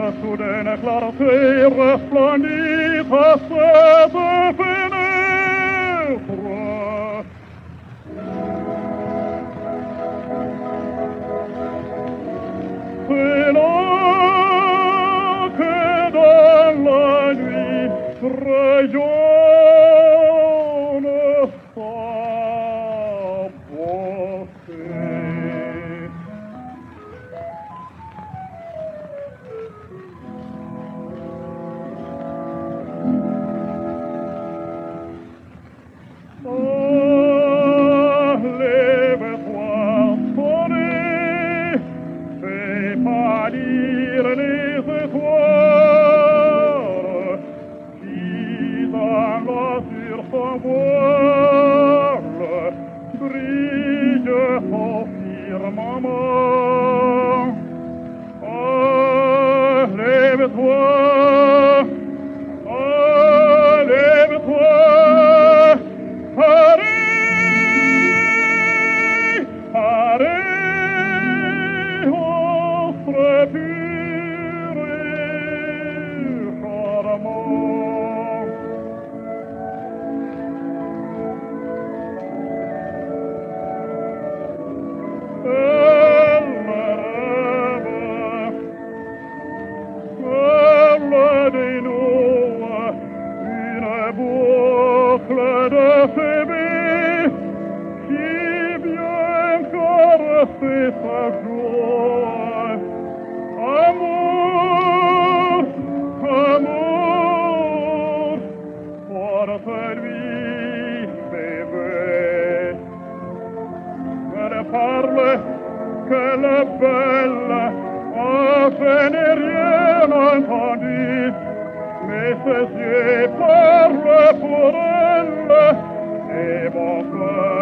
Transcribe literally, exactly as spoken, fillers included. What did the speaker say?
soudaine clarté resplendit à cette fenêtre. C'est là que dans la nuit rayonne sa beauté. Pâlir les étoiles qui dans l'azur son voile brillent au firmament. Ah, lève-toi, ah, lève-toi, Paris, Paris. Pur et charmant. Elle rêve, elle dénoue une boucle de Phébé qui vient caresser sa joie. Amour, amour, porte-lui ses vœux. Elle parle que la belle a fait n'est rien entendu, mais ses yeux parlent pour elle et mon cœur.